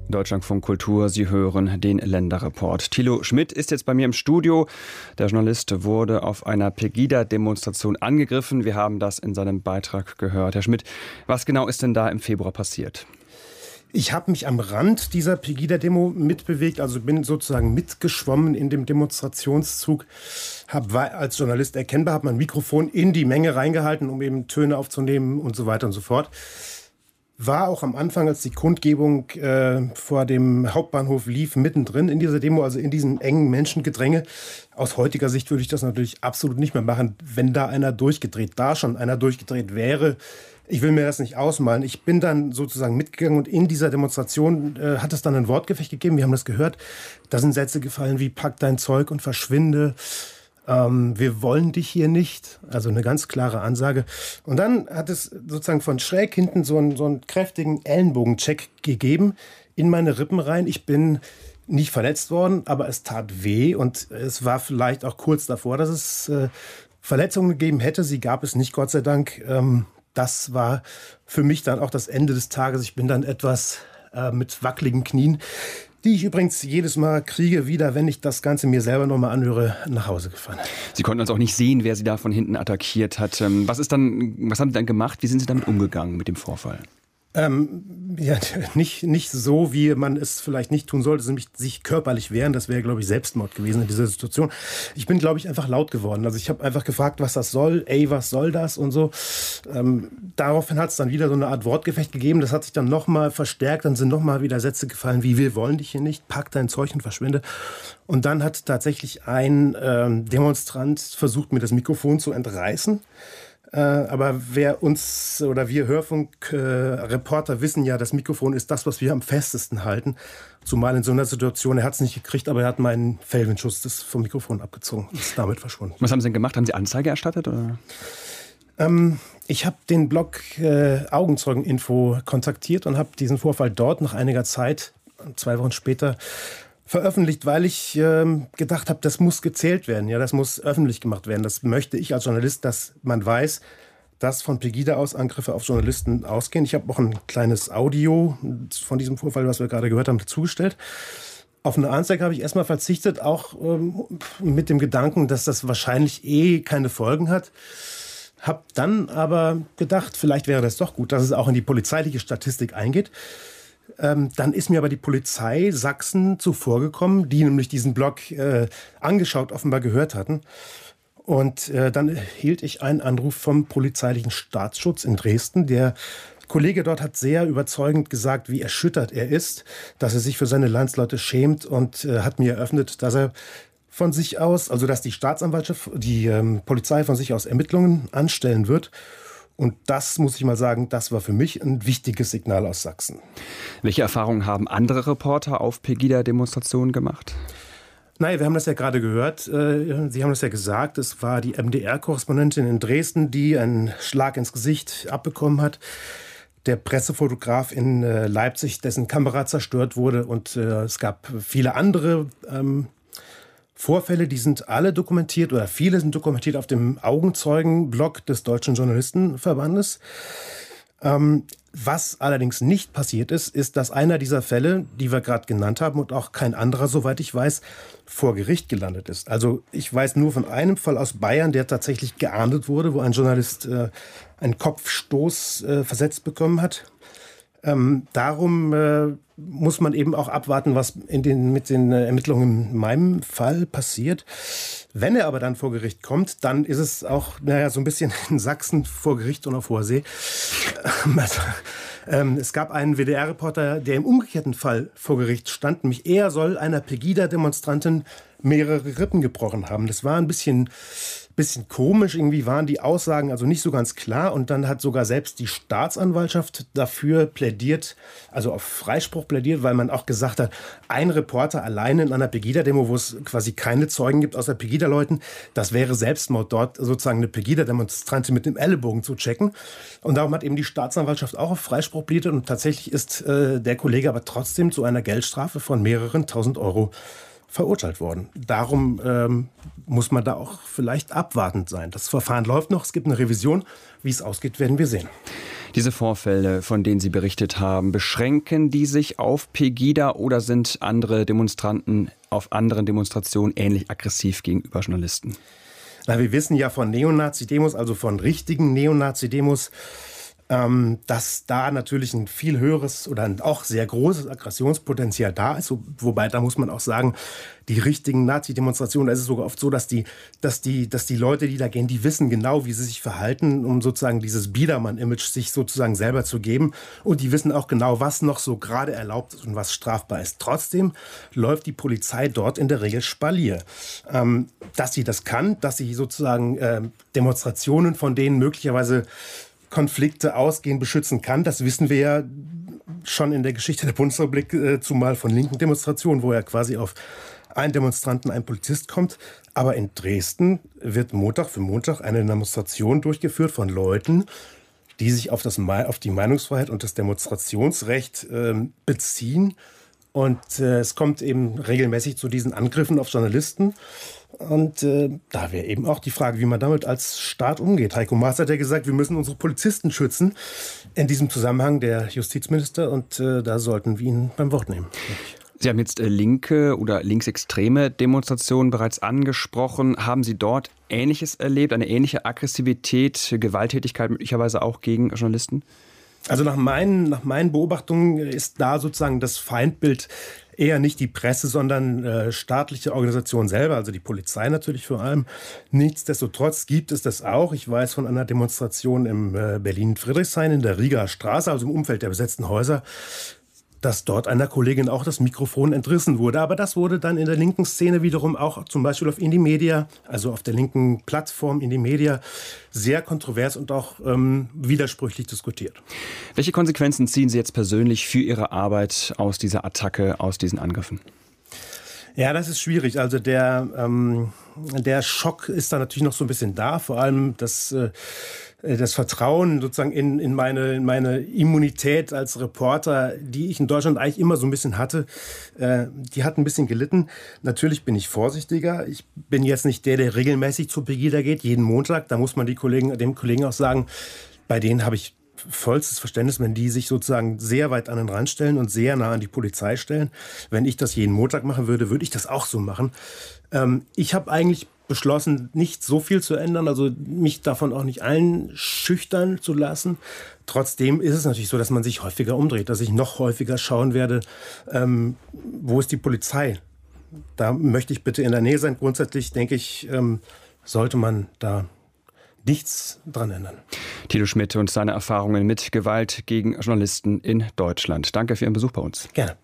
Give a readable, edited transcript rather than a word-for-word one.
Deutschlandfunk Kultur, Sie hören den Länderreport. Thilo Schmidt ist jetzt bei mir im Studio. Der Journalist wurde auf einer Pegida-Demonstration angegriffen. Wir haben das in seinem Beitrag gehört. Herr Schmidt, was genau ist denn da im Februar passiert? Ich habe mich am Rand dieser Pegida-Demo mitbewegt, also bin sozusagen mitgeschwommen in dem Demonstrationszug, war als Journalist erkennbar, habe mein Mikrofon in die Menge reingehalten, um eben Töne aufzunehmen und so weiter und so fort. War auch am Anfang, als die Kundgebung vor dem Hauptbahnhof lief, mittendrin in dieser Demo, also in diesem engen Menschengedränge. Aus heutiger Sicht würde ich das natürlich absolut nicht mehr machen, wenn da schon einer durchgedreht wäre. Ich will mir das nicht ausmalen. Ich bin dann sozusagen mitgegangen und in dieser Demonstration hat es dann ein Wortgefecht gegeben. Wir haben das gehört. Da sind Sätze gefallen wie „Pack dein Zeug und verschwinde“. Wir wollen dich hier nicht. Also eine ganz klare Ansage. Und dann hat es sozusagen von schräg hinten so einen kräftigen Ellenbogencheck gegeben in meine Rippen rein. Ich bin nicht verletzt worden, aber es tat weh. Und es war vielleicht auch kurz davor, dass es Verletzungen gegeben hätte. Sie gab es nicht, Gott sei Dank. Das war für mich dann auch das Ende des Tages. Ich bin dann etwas mit wackeligen Knien, die ich übrigens jedes Mal kriege, wieder, wenn ich das Ganze mir selber nochmal anhöre, nach Hause gefahren. Sie konnten also auch nicht sehen, wer Sie da von hinten attackiert hat. Was haben Sie dann gemacht? Wie sind Sie damit umgegangen mit dem Vorfall? Ja, nicht so, wie man es vielleicht nicht tun sollte, nämlich sich körperlich wehren. Das wäre, glaube ich, Selbstmord gewesen in dieser Situation. Ich bin, glaube ich, einfach laut geworden. Also ich habe einfach gefragt, was das soll. Ey, was soll das? Und so. Daraufhin hat es dann wieder so eine Art Wortgefecht gegeben. Das hat sich dann nochmal verstärkt. Dann sind nochmal wieder Sätze gefallen wie: Wir wollen dich hier nicht. Pack dein Zeug und verschwinde. Und dann hat tatsächlich ein Demonstrant versucht, mir das Mikrofon zu entreißen. Aber wir Hörfunkreporter wissen ja, das Mikrofon ist das, was wir am festesten halten. Zumal in so einer Situation, er hat es nicht gekriegt, aber er hat meinen Fellwindschutz vom Mikrofon abgezogen und ist damit verschwunden. Was haben Sie denn gemacht? Haben Sie Anzeige erstattet? Oder? Ich habe den Blog Augenzeugeninfo kontaktiert und habe diesen Vorfall dort nach einiger Zeit, 2 Wochen später, veröffentlicht, weil ich gedacht habe, das muss gezählt werden. Ja, das muss öffentlich gemacht werden. Das möchte ich als Journalist, dass man weiß, dass von Pegida aus Angriffe auf Journalisten ausgehen. Ich habe auch ein kleines Audio von diesem Vorfall, was wir gerade gehört haben, dazugestellt. Auf eine Anzeige habe ich erstmal verzichtet, auch mit dem Gedanken, dass das wahrscheinlich keine Folgen hat. Habe dann aber gedacht, vielleicht wäre das doch gut, dass es auch in die polizeiliche Statistik eingeht. Dann ist mir aber die Polizei Sachsen zuvorgekommen, die nämlich diesen Blog angeschaut, offenbar gehört hatten. Und dann erhielt ich einen Anruf vom polizeilichen Staatsschutz in Dresden. Der Kollege dort hat sehr überzeugend gesagt, wie erschüttert er ist, dass er sich für seine Landsleute schämt und hat mir eröffnet, dass er von sich aus, also dass die Staatsanwaltschaft, die Polizei von sich aus Ermittlungen anstellen wird. Und das, muss ich mal sagen, das war für mich ein wichtiges Signal aus Sachsen. Welche Erfahrungen haben andere Reporter auf Pegida-Demonstrationen gemacht? Naja, wir haben das ja gerade gehört. Sie haben das ja gesagt. Es war die MDR-Korrespondentin in Dresden, die einen Schlag ins Gesicht abbekommen hat. Der Pressefotograf in Leipzig, dessen Kamera zerstört wurde. Und es gab viele andere Vorfälle, die sind alle dokumentiert oder viele sind dokumentiert auf dem Augenzeugenblog des Deutschen Journalistenverbandes. Was allerdings nicht passiert ist, dass einer dieser Fälle, die wir gerade genannt haben und auch kein anderer, soweit ich weiß, vor Gericht gelandet ist. Also ich weiß nur von einem Fall aus Bayern, der tatsächlich geahndet wurde, wo ein Journalist einen Kopfstoß versetzt bekommen hat. Darum muss man eben auch abwarten, was mit den Ermittlungen in meinem Fall passiert. Wenn er aber dann vor Gericht kommt, dann ist es auch so ein bisschen in Sachsen vor Gericht und auf hoher See. Es gab einen WDR-Reporter, der im umgekehrten Fall vor Gericht stand. Nämlich er soll einer Pegida-Demonstrantin mehrere Rippen gebrochen haben. Das war ein bisschen komisch. Irgendwie waren die Aussagen also nicht so ganz klar. Und dann hat sogar selbst die Staatsanwaltschaft dafür plädiert, also auf Freispruch plädiert, weil man auch gesagt hat, ein Reporter alleine in einer Pegida-Demo, wo es quasi keine Zeugen gibt außer Pegida-Leuten, das wäre Selbstmord, dort sozusagen eine Pegida-Demonstrantin mit dem Ellenbogen zu checken. Und darum hat eben die Staatsanwaltschaft auch auf Freispruch plädiert. Und tatsächlich ist der Kollege aber trotzdem zu einer Geldstrafe von mehreren tausend Euro verurteilt worden. Darum muss man da auch vielleicht abwartend sein. Das Verfahren läuft noch, es gibt eine Revision. Wie es ausgeht, werden wir sehen. Diese Vorfälle, von denen Sie berichtet haben, beschränken die sich auf Pegida oder sind andere Demonstranten auf anderen Demonstrationen ähnlich aggressiv gegenüber Journalisten? Na, wir wissen ja von Neonazi-Demos, also von richtigen Neonazi-Demos, dass da natürlich ein viel höheres oder ein auch sehr großes Aggressionspotenzial da ist. Wobei, da muss man auch sagen, die richtigen Nazi-Demonstrationen, da ist es sogar oft so, dass die Leute, die da gehen, die wissen genau, wie sie sich verhalten, um sozusagen dieses Biedermann-Image sich sozusagen selber zu geben. Und die wissen auch genau, was noch so gerade erlaubt ist und was strafbar ist. Trotzdem läuft die Polizei dort in der Regel Spalier. Dass sie das kann, dass sie sozusagen Demonstrationen, von denen möglicherweise Konflikte ausgehend beschützen kann. Das wissen wir ja schon in der Geschichte der Bundesrepublik, zumal von linken Demonstrationen, wo ja quasi auf einen Demonstranten ein Polizist kommt. Aber in Dresden wird Montag für Montag eine Demonstration durchgeführt von Leuten, die sich auf die Meinungsfreiheit und das Demonstrationsrecht beziehen. Und es kommt eben regelmäßig zu diesen Angriffen auf Journalisten. Und da wäre eben auch die Frage, wie man damit als Staat umgeht. Heiko Maas hat ja gesagt, wir müssen unsere Polizisten schützen. In diesem Zusammenhang der Justizminister. Und da sollten wir ihn beim Wort nehmen. Sie haben jetzt linke oder linksextreme Demonstrationen bereits angesprochen. Haben Sie dort Ähnliches erlebt, eine ähnliche Aggressivität, Gewalttätigkeit möglicherweise auch gegen Journalisten? Also nach meinen Beobachtungen ist da sozusagen das Feindbild eher nicht die Presse, sondern staatliche Organisationen selber, also die Polizei natürlich vor allem. Nichtsdestotrotz gibt es das auch. Ich weiß von einer Demonstration im Berlin-Friedrichshain in der Rieger Straße, also im Umfeld der besetzten Häuser, dass dort einer Kollegin auch das Mikrofon entrissen wurde. Aber das wurde dann in der linken Szene wiederum auch zum Beispiel auf Indymedia, also auf der linken Plattform Indymedia, sehr kontrovers und auch widersprüchlich diskutiert. Welche Konsequenzen ziehen Sie jetzt persönlich für Ihre Arbeit aus dieser Attacke, aus diesen Angriffen? Ja, das ist schwierig. Also der Schock ist da natürlich noch so ein bisschen da. Vor allem das Vertrauen sozusagen in meine Immunität als Reporter, die ich in Deutschland eigentlich immer so ein bisschen hatte, die hat ein bisschen gelitten. Natürlich bin ich vorsichtiger. Ich bin jetzt nicht der regelmäßig zu Pegida geht, jeden Montag. Da muss man dem Kollegen auch sagen, bei denen habe ich vollstes Verständnis, wenn die sich sozusagen sehr weit an den Rand stellen und sehr nah an die Polizei stellen. Wenn ich das jeden Montag machen würde, würde ich das auch so machen. Ich habe eigentlich beschlossen, nicht so viel zu ändern, also mich davon auch nicht einschüchtern zu lassen. Trotzdem ist es natürlich so, dass man sich häufiger umdreht, dass ich noch häufiger schauen werde, wo ist die Polizei? Da möchte ich bitte in der Nähe sein. Grundsätzlich denke ich, sollte man da nichts dran ändern. Thilo Schmidt und seine Erfahrungen mit Gewalt gegen Journalisten in Deutschland. Danke für Ihren Besuch bei uns. Gerne.